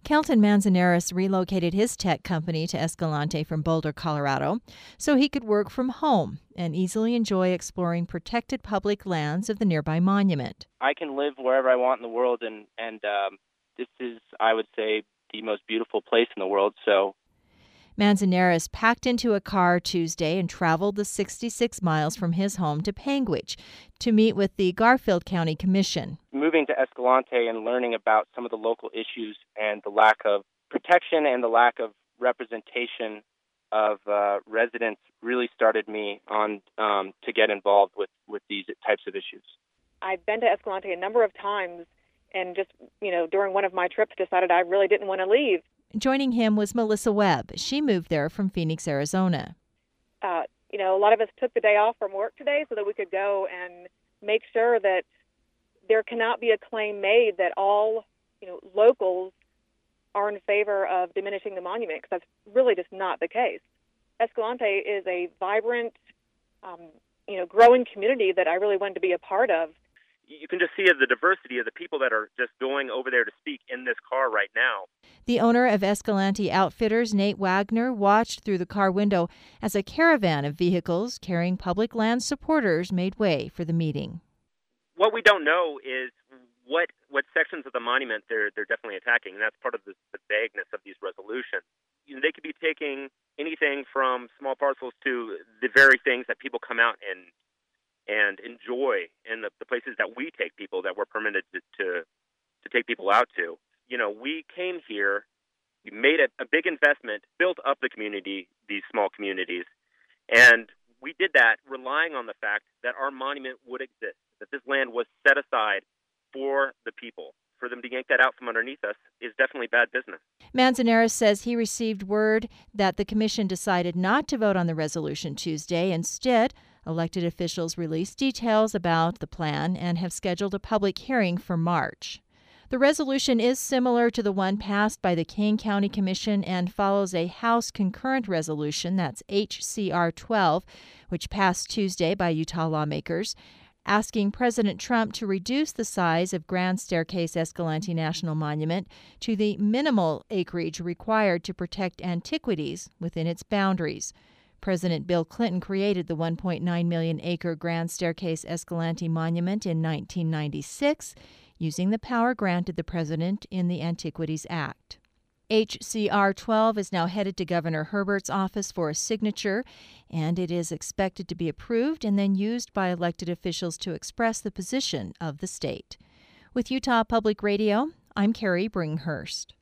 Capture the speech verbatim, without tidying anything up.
Kelton Manzanares relocated his tech company to Escalante from Boulder, Colorado, so he could work from home and easily enjoy exploring protected public lands of the nearby monument. I can live wherever I want in the world, and, and um, this is, I would say, the most beautiful place in the world. So Manzanares packed into a car Tuesday and traveled the sixty-six miles from his home to Panguitch to meet with the Garfield County Commission. Moving to Escalante and learning about some of the local issues and the lack of protection and the lack of representation of uh, residents really started me on um, to get involved with, with these types of issues. I've been to Escalante a number of times, and just, you know, during one of my trips decided I really didn't want to leave. Joining him was Melissa Webb. She moved there from Phoenix, Arizona. Uh, you know, a lot of us took the day off from work today so that we could go and make sure that there cannot be a claim made that all, you know, locals are in favor of diminishing the monument, because that's really just not the case. Escalante is a vibrant, um, you know, growing community that I really wanted to be a part of. You can just see the diversity of the people that are just going over there to speak in this car right now. The owner of Escalante Outfitters, Nate Wagner, watched through the car window as a caravan of vehicles carrying public land supporters made way for the meeting. What we don't know is what what sections of the monument they're they're definitely attacking, and that's part of the, the vagueness of these resolutions. You know, they could be taking anything from small parcels to the very things that people come out and and enjoy in the, the places that we take people, that we're permitted to, to to take people out to. You know, we came here, we made a, a big investment, built up the community, these small communities, and we did that relying on the fact that our monument would exist, that this land was set aside for the people. For them to yank that out from underneath us is definitely bad business. Manzanares says he received word that the commission decided not to vote on the resolution Tuesday. Instead, elected officials released details about the plan and have scheduled a public hearing for March. The resolution is similar to the one passed by the Kane County Commission and follows a House concurrent resolution, that's H C R twelve, which passed Tuesday by Utah lawmakers, asking President Trump to reduce the size of Grand Staircase Escalante National Monument to the minimal acreage required to protect antiquities within its boundaries. President Bill Clinton created the one point nine million acre Grand Staircase Escalante Monument in nineteen ninety-six, using the power granted the president in the Antiquities Act. H C R twelve is now headed to Governor Herbert's office for a signature, and it is expected to be approved and then used by elected officials to express the position of the state. With Utah Public Radio, I'm Carrie Bringhurst.